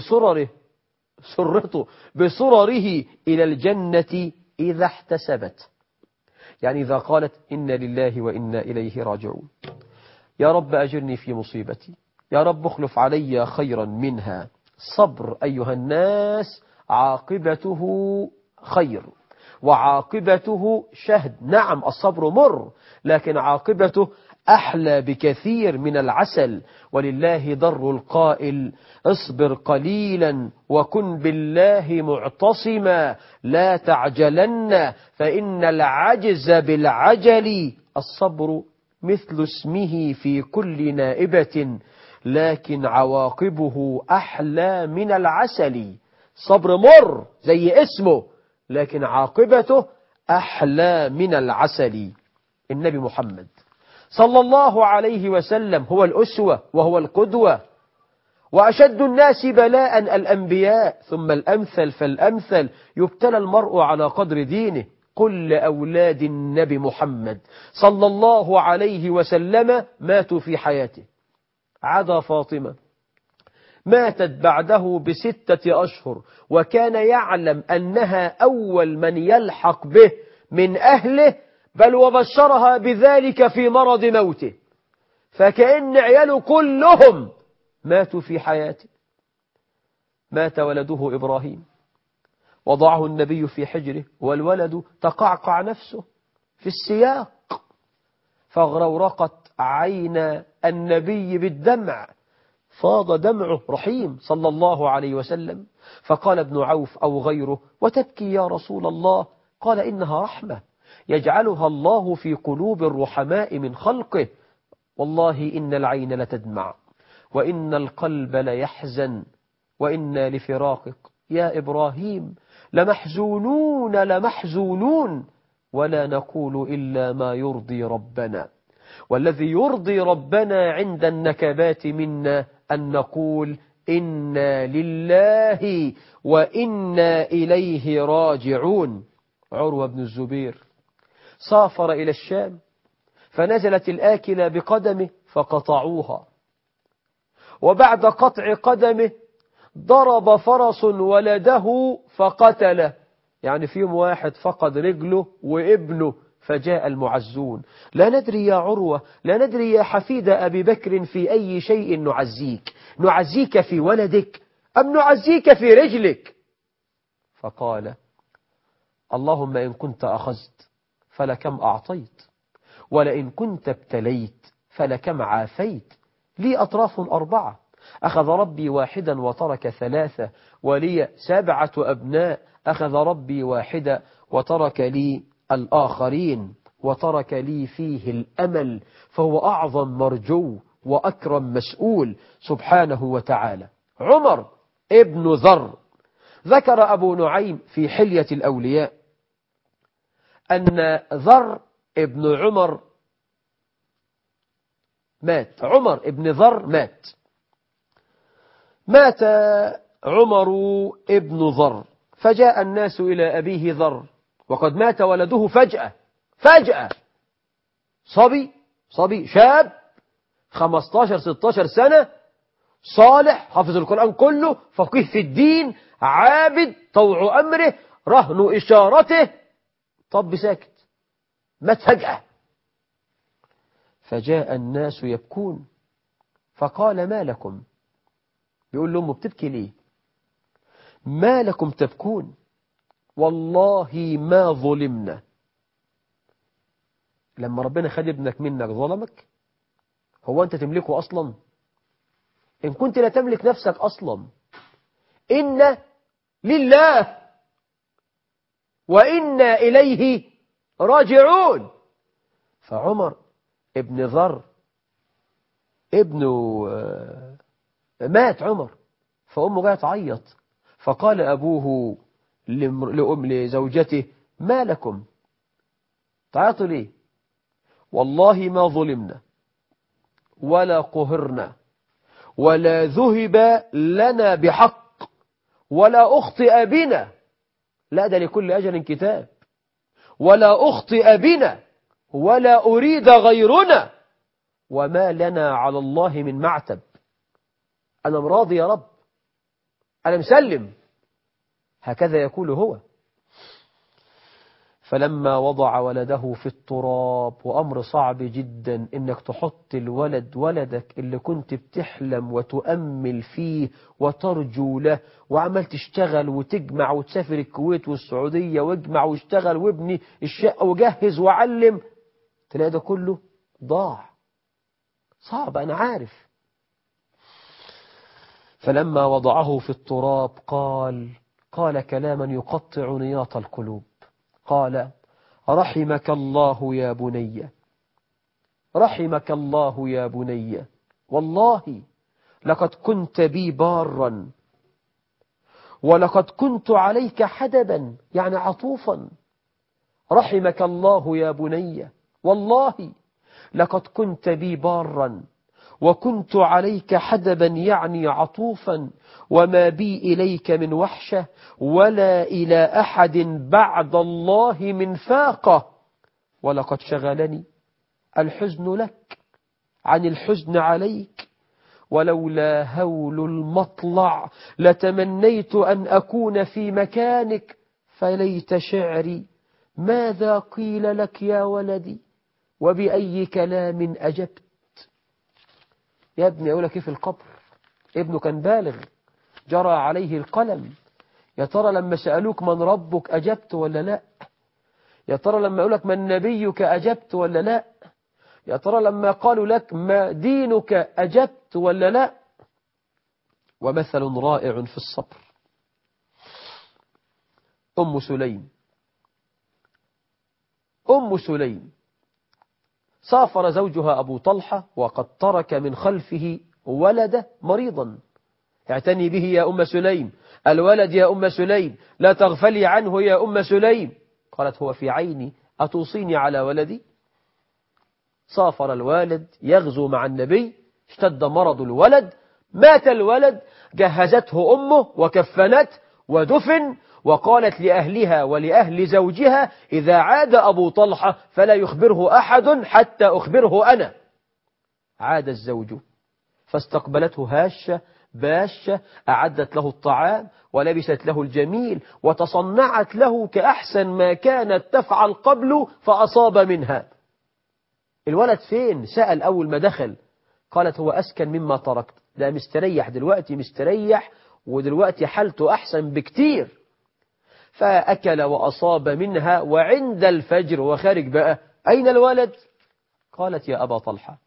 B: بسرره إلى الجنة إذا احتسبت. يعني إذا قالت إنا لله وإنا إليه راجعون، يا رب أجرني في مصيبتي، يا رب اخلف علي خيرا منها. صبر أيها الناس عاقبته خير وعاقبته شهد. نعم الصبر مر، لكن عاقبته أحلى بكثير من العسل. ولله در القائل: اصبر قليلا وكن بالله معتصما لا تعجلن فإن العجز بالعجل. الصبر مثل اسمه في كل نائبة لكن عواقبه أحلى من العسل. صبر مر زي اسمه، لكن عاقبته أحلى من العسل. النبي محمد صلى الله عليه وسلم هو الأسوة وهو القدوة، وأشد الناس بلاء الأنبياء ثم الأمثل فالأمثل. يبتلى المرء على قدر دينه. كل أولاد النبي محمد صلى الله عليه وسلم ماتوا في حياته عدا فاطمة، ماتت بعده ب6 أشهر، وكان يعلم أنها أول من يلحق به من أهله، بل وبشرها بذلك في مرض موته، فكأن عياله كلهم ماتوا في حياته. مات ولده إبراهيم، وضعه النبي في حجره، والولد تقعقع نفسه في السياق، فاغرورقت عين النبي بالدمع، فاض دمعه رحيم صلى الله عليه وسلم. فقال ابن عوف أو غيره: وتبكي يا رسول الله؟ قال: إنها رحمة يجعلها الله في قلوب الرحماء من خلقه، والله إن العين لتدمع وإن القلب ليحزن وإنا لفراقك يا إبراهيم لمحزونون ولا نقول إلا ما يرضي ربنا، والذي يرضي ربنا عند النكبات منا أن نقول إنا لله وإنا إليه راجعون. عروة بن الزبير سافر إلى الشام، فنزلت الآكلة بقدمه فقطعوها، وبعد قطع قدمه ضرب فرس ولده فقتله، يعني في يوم واحد فقد رجله وابنه، فجاء المعزون: لا ندري يا عروة، لا ندري يا حفيد أبي بكر في أي شيء نعزيك في ولدك أم نعزيك في رجلك؟ فقال: اللهم إن كنت أخذت فلكم أعطيت، ولئن كنت ابتليت فلكم عافيت، لي أطراف 4، أخذ ربي واحدا وترك 3، ولي 7 أبناء، أخذ ربي واحدا وترك لي الآخرين، وترك لي فيه الأمل، فهو أعظم مرجو وأكرم مسؤول سبحانه وتعالى. عمر ابن ذر، ذكر أبو نعيم في حلية الأولياء أن ذر ابن عمر مات، عمر ابن ذر مات عمر ابن ذر، فجاء الناس إلى أبيه ذر وقد مات ولده فجأة، صبي شاب 15-16 سنة، صالح، حافظ القرآن كله، فقيه في الدين، عابد، طوع أمره، رهن إشارته، طب ساكت، مات فجأة. فجاء الناس يبكون، فقال: ما لكم؟ بيقول لهم: بتبكي ليه؟ ما لكم تبكون؟ والله ما ظلمنا. لما ربنا خد ابنك منك ظلمك؟ هو أنت تملكه أصلا؟ إن كنت لا تملك نفسك أصلا. إن لله وإنا إليه راجعون. فعمر ابن ذر ابنه مات عمر، فأمه جاءت تعيط، فقال أبوه لزوجته: ما لكم تعيطوا ليه؟ والله ما ظلمنا ولا قهرنا ولا ذهب لنا بحق ولا أخطئ بنا، لا ده لكل أجل كتاب، ولا أخطئ بنا ولا أريد غيرنا، وما لنا على الله من معتب. أنا مراضي يا رب، أنا مسلم. هكذا يقول هو. فلما وضع ولده في التراب، وأمر صعب جدا إنك تحط ولدك اللي كنت بتحلم وتؤمل فيه وترجو له، وعمل تشتغل وتجمع وتسافر الكويت والسعودية واجمع واشتغل وابني الشقة وجهز وعلم، تلاقي ده كله ضاع. صعب، أنا عارف. فلما وضعه في التراب قال كلاما يقطع نياط القلوب، قال: رحمك الله يا بني، رحمك الله يا بني، والله لقد كنت بي بارا ولقد كنت عليك حدبا، يعني عطوفا. رحمك الله يا بني، والله لقد كنت بي بارا وكنت عليك حدبا، يعني عطوفا، وما بي إليك من وحشة ولا إلى أحد بعد الله من فاقة، ولقد شغلني الحزن لك عن الحزن عليك، ولولا هول المطلع لتمنيت أن أكون في مكانك، فليت شعري ماذا قيل لك يا ولدي وبأي كلام أجبت. يا ابني أقول لك كيف القبر؟ ابنه كان بالغ، جرى عليه القلم. يا ترى لما سألوك من ربك أجبت ولا لا؟ يا ترى لما أقول لك من نبيك أجبت ولا لا؟ يا ترى لما قالوا لك ما دينك أجبت ولا لا؟ ومثل رائع في الصبر. أم سليم سافر زوجها أبو طلحة وقد ترك من خلفه ولده مريضا. اعتني به يا أم سليم، الولد يا أم سليم، لا تغفلي عنه يا أم سليم. قالت هو في عيني، أتوصيني على ولدي؟ سافر الوالد يغزو مع النبي، اشتد مرض الولد، مات الولد، جهزته أمه وكفنته ودفن، وقالت لأهلها ولأهل زوجها إذا عاد أبو طلحة فلا يخبره أحد حتى أخبره أنا. عاد الزوج فاستقبلته هاشة باشة، أعدت له الطعام ولبست له الجميل وتصنعت له كأحسن ما كانت تفعل قبل فأصاب منها. الولد فين؟ سأل أول ما دخل. قالت هو أسكن مما تركت، لا مستريح دلوقتي، مستريح ودلوقتي حالته أحسن بكتير. فأكل وأصاب منها، وعند الفجر وخارج بقى أين الولد؟ قالت يا أبا طلحة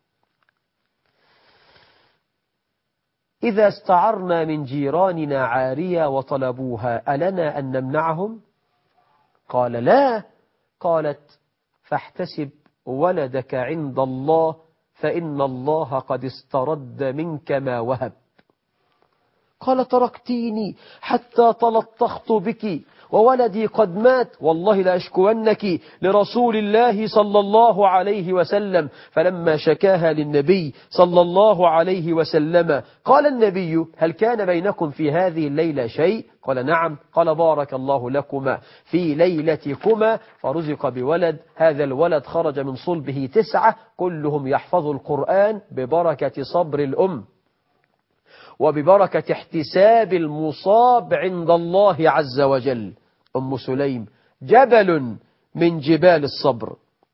B: إذا استعرنا من جيراننا عارية وطلبوها ألنا أن نمنعهم؟ قال لا. قالت فاحتسب ولدك عند الله فإن الله قد استرد منك ما وهب. قال تركتيني حتى تلطخت بك وولدي قد مات، والله لأشكونك لرسول الله صلى الله عليه وسلم. فلما شكاها للنبي صلى الله عليه وسلم قال النبي هل كان بينكم في هذه الليلة شيء؟ قال نعم. قال بارك الله لكما في ليلتكما، فرزق بولد. هذا الولد خرج من صلبه 9 كلهم يحفظ القرآن ببركة صبر الأم وببركة احتساب المصاب عند الله عز وجل. أم سليم جبل من جبال الصبر.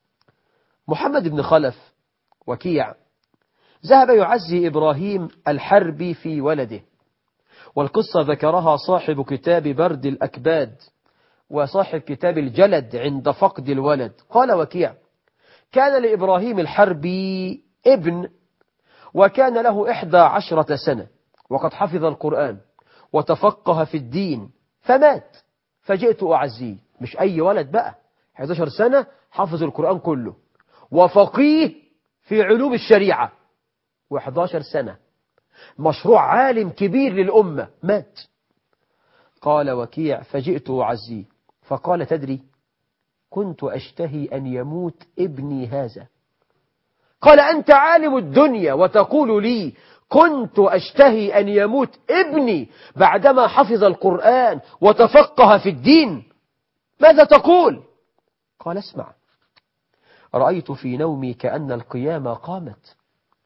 B: محمد بن خلف وكيع ذهب يعزي إبراهيم الحربي في ولده، والقصة ذكرها صاحب كتاب برد الأكباد وصاحب كتاب الجلد عند فقد الولد. قال وكيع كان لإبراهيم الحربي ابن وكان له 11 سنة وقد حفظ القرآن وتفقه في الدين فمات، فجئت أعزيه. مش أي ولد بقى، 11 سنة حفظ القرآن كله وفقيه في علوم الشريعة، و11 سنة مشروع عالم كبير للأمة، مات. قال وكيع فجئت أعزيه فقال تدري كنت أشتهي أن يموت ابني هذا. قال أنت عالم الدنيا وتقول لي كنت أشتهي أن يموت ابني بعدما حفظ القرآن وتفقه في الدين، ماذا تقول؟ قال اسمع، رأيت في نومي كأن القيامة قامت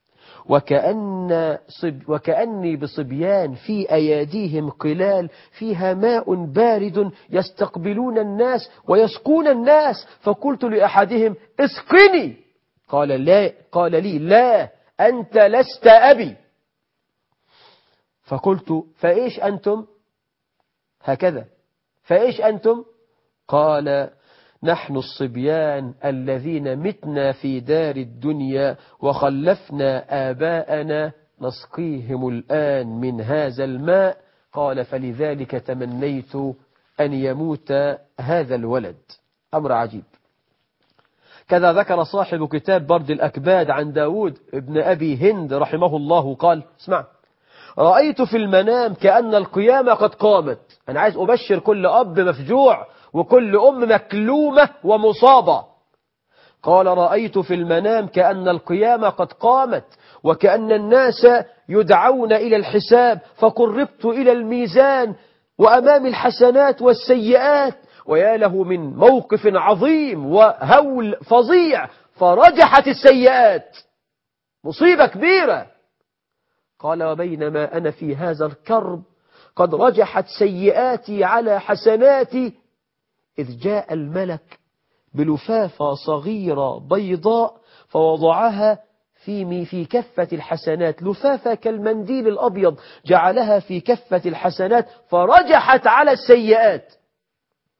B: وكأني بصبيان في أياديهم قلال فيها ماء بارد يستقبلون الناس ويسقون الناس، فقلت لأحدهم اسقني، قال لي لا أنت لست أبي. فقلت فإيش أنتم؟ هكذا فإيش أنتم؟ قال نحن الصبيان الذين متنا في دار الدنيا وخلفنا آباءنا نسقيهم الآن من هذا الماء. قال فلذلك تمنيت أن يموت هذا الولد. أمر عجيب. كذا ذكر صاحب كتاب برد الأكباد عن داود ابن أبي هند رحمه الله قال اسمع، رأيت في المنام كأن القيامة قد قامت. أنا عايز أبشر كل أب مفجوع وكل أم مكلومة ومصابة. قال رأيت في المنام كأن القيامة قد قامت وكأن الناس يدعون إلى الحساب، فقربت إلى الميزان وأمام الحسنات والسيئات، ويا له من موقف عظيم وهول فظيع، فرجحت السيئات، مصيبة كبيرة. قال وبينما أنا في هذا الكرب قد رجحت سيئاتي على حسناتي إذ جاء الملك بلفافة صغيرة بيضاء فوضعها في كفة الحسنات، لفافة كالمنديل الأبيض، جعلها في كفة الحسنات فرجحت على السيئات.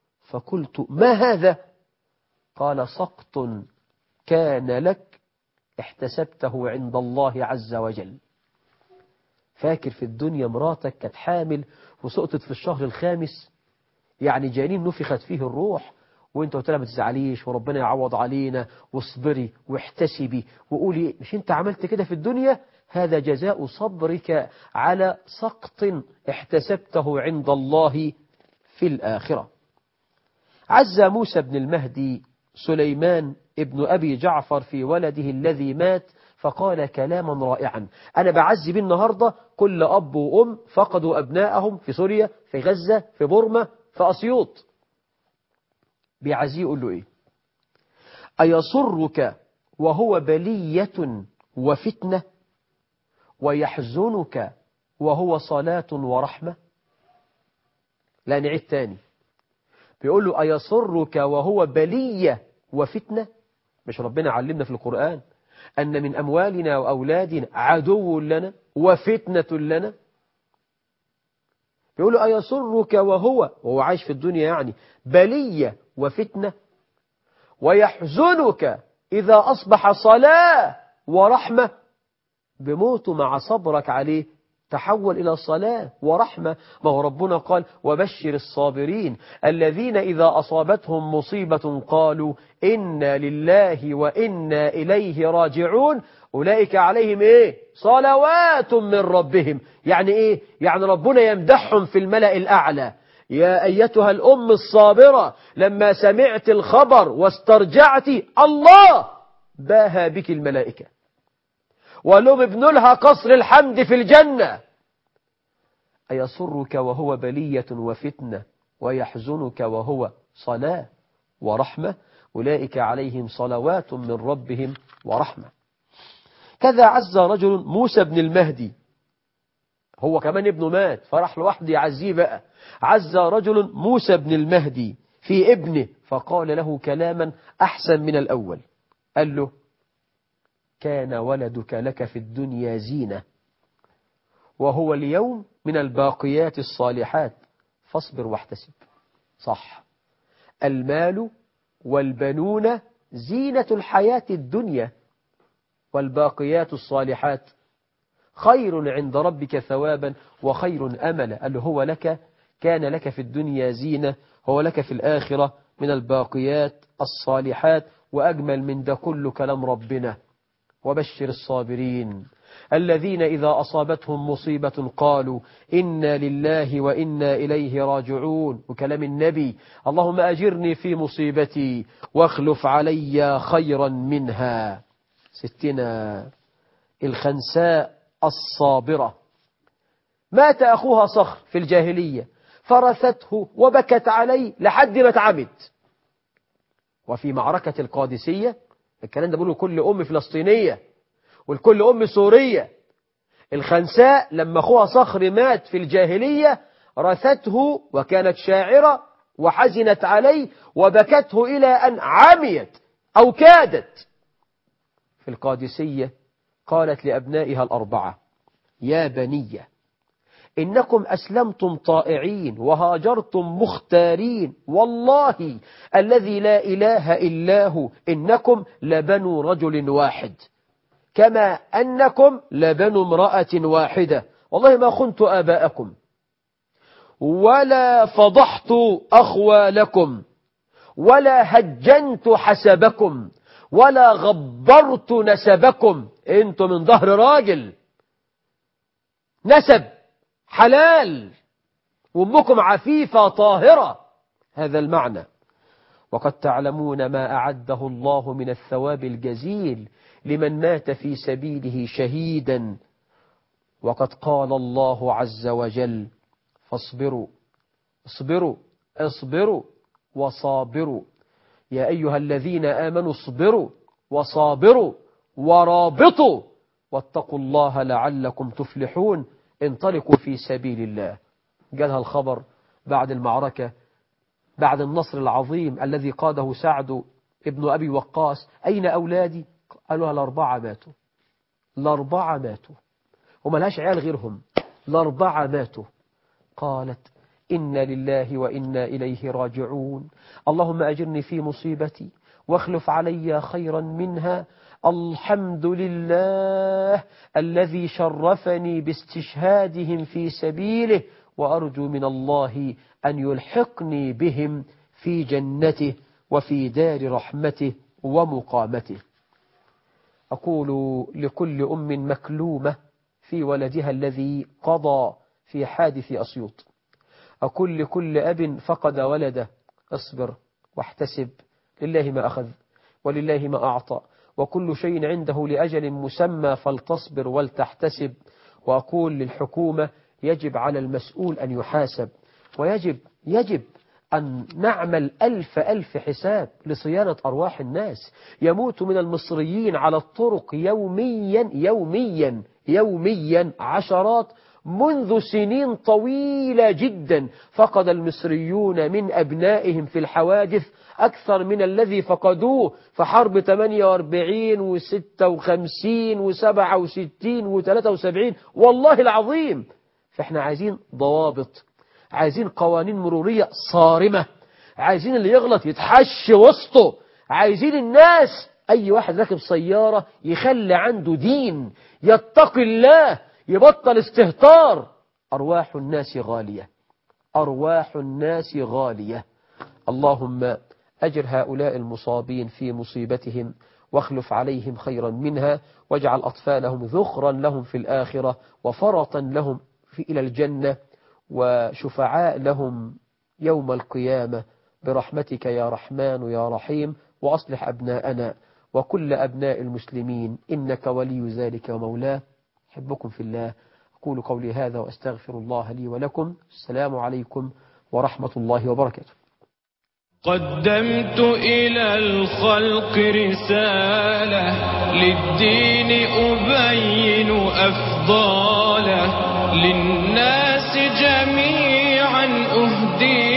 B: فقلت ما هذا؟ قال سقط كان لك احتسبته عند الله عز وجل. فاكر في الدنيا مراتك كانت حامل وسقطت في الشهر الخامس، يعني جنين نفخت فيه الروح، وانت قلت لها ما تزعليش وربنا يعوض علينا واصبري واحتسبي وقولي مش انت عملت كده في الدنيا؟ هذا جزاء صبرك على سقط احتسبته عند الله في الآخرة. عز موسى بن المهدي سليمان ابن أبي جعفر في ولده الذي مات فقال كلاما رائعا. أنا بعزي بيه النهاردة كل أب وأم فقدوا أبنائهم في سوريا، في غزة، في بورما، في أسيوط. بيعزيه يقول له إيه؟ أيسرك وهو بلية وفتنة ويحزنك وهو صلاة ورحمة؟ لا نعيد تاني. بيقول له أيسرك وهو بلية وفتنة؟ مش ربنا علمنا في القرآن أن من أموالنا وأولادنا عدو لنا وفتنة لنا؟ بيقول له أيسرك وهو عايش في الدنيا يعني بلية وفتنة ويحزنك إذا أصبح صلاة ورحمة؟ بموته مع صبرك عليه تحول إلى صلاة ورحمة. ما هو ربنا قال وبشر الصابرين الذين إذا أصابتهم مصيبة قالوا إنا لله وإنا إليه راجعون أولئك عليهم إيه؟ صلوات من ربهم. يعني إيه؟ يعني ربنا يمدحهم في الملأ الأعلى. يا أيتها الأم الصابرة لما سمعت الخبر واسترجعت الله باهى بك الملائكة ولهم ابن لها قصر الحمد في الجنة. أيسرك وهو بلية وفتنة ويحزنك وهو صلاة ورحمة أولئك عليهم صلوات من ربهم ورحمة. كذا عز رجل موسى بن المهدي، هو كمان ابنه مات فراح لوحده يعزيه بقى. عز رجل موسى بن المهدي في ابنه فقال له كلاما أحسن من الأول. قال له كان ولدك لك في الدنيا زينة وهو اليوم من الباقيات الصالحات فاصبر واحتسب. صح، المال والبنون زينة الحياة الدنيا والباقيات الصالحات خير عند ربك ثوابا وخير أملا. قال له هو لك، كان لك في الدنيا زينة، هو لك في الآخرة من الباقيات الصالحات. وأجمل من ده كله كلام ربنا وبشر الصابرين الذين إذا أصابتهم مصيبة قالوا إنا لله وإنا إليه راجعون. وكلام النبي اللهم أجرني في مصيبتي واخلف علي خيرا منها. ستنا الخنساء الصابرة مات أخوها صخر في الجاهلية فرثته وبكت عليه لحد ما اتعبد. وفي معركة القادسية، الكلام ده بيقوله كل أم فلسطينية والكل أم سورية، الخنساء لما أخوها صخر مات في الجاهلية رثته وكانت شاعرة وحزنت عليه وبكته إلى أن عميت أو كادت. في القادسية قالت لأبنائها الأربعة يا بني إنكم أسلمتم طائعين وهاجرتم مختارين والله الذي لا إله إلا هو إنكم لبنو رجل واحد كما أنكم لبنو امرأة واحدة والله ما خنت آباءكم ولا فضحت أخوالكم ولا هجنت حسبكم ولا غبرت نسبكم. انتم من ظهر راجل نسب حلال وامكم عفيفة طاهرة، هذا المعنى. وقد تعلمون ما أعده الله من الثواب الجزيل لمن مات في سبيله شهيدا. وقد قال الله عز وجل فاصبروا اصبروا اصبروا وصابروا يا أيها الذين آمنوا اصبروا وصابروا ورابطوا واتقوا الله لعلكم تفلحون. انطلقوا في سبيل الله. جالها الخبر بعد المعركة بعد النصر العظيم الذي قاده سعد ابن أبي وقاص أين أولادي؟ قالوا الأربعة ماتوا. الأربعة ماتوا وما لهاش عيال غيرهم، الأربعة ماتوا. قالت إنا لله وإنا إليه راجعون اللهم أجرني في مصيبتي واخلف علي خيرا منها. الحمد لله الذي شرفني باستشهادهم في سبيله، وأرجو من الله أن يلحقني بهم في جنته وفي دار رحمته ومقامته. أقول لكل أم مكلومة في ولدها الذي قضى في حادث أسيوط، أقول لكل أب فقد ولده: اصبر واحتسب، لله ما أخذ ولله ما أعطى، وكل شيء عنده لأجل مسمى، فلتصبر ولتحتسب. وأقول للحكومة: يجب على المسؤول أن يحاسب، ويجب أن نعمل ألف حساب لصيانة أرواح الناس. يموت من المصريين على الطرق يوميا عشرات، منذ سنين طويلة جدا فقد المصريون من أبنائهم في الحوادث أكثر من الذي فقدوه في حرب 48 و56 و67 و73، والله العظيم. فإحنا عايزين ضوابط، عايزين قوانين مرورية صارمة، عايزين اللي يغلط يتحش وسطه، عايزين الناس أي واحد راكب سيارة يخلي عنده دين، يتقي الله، يبطل استهتار. أرواح الناس غالية، أرواح الناس غالية. اللهم أجر هؤلاء المصابين في مصيبتهم واخلف عليهم خيرا منها، واجعل أطفالهم ذخرا لهم في الآخرة وفرطا لهم إلى الجنة وشفعاء لهم يوم القيامة برحمتك يا رحمن يا رحيم. وأصلح أبناءنا وكل أبناء المسلمين إنك ولي ذلك ومولاه. أحبكم في الله. أقول قولي هذا وأستغفر الله لي ولكم. السلام عليكم ورحمة الله وبركاته.
A: قدمت إلى الخلق رسالة للدين أبين أفضاله، للناس جميعا أهدي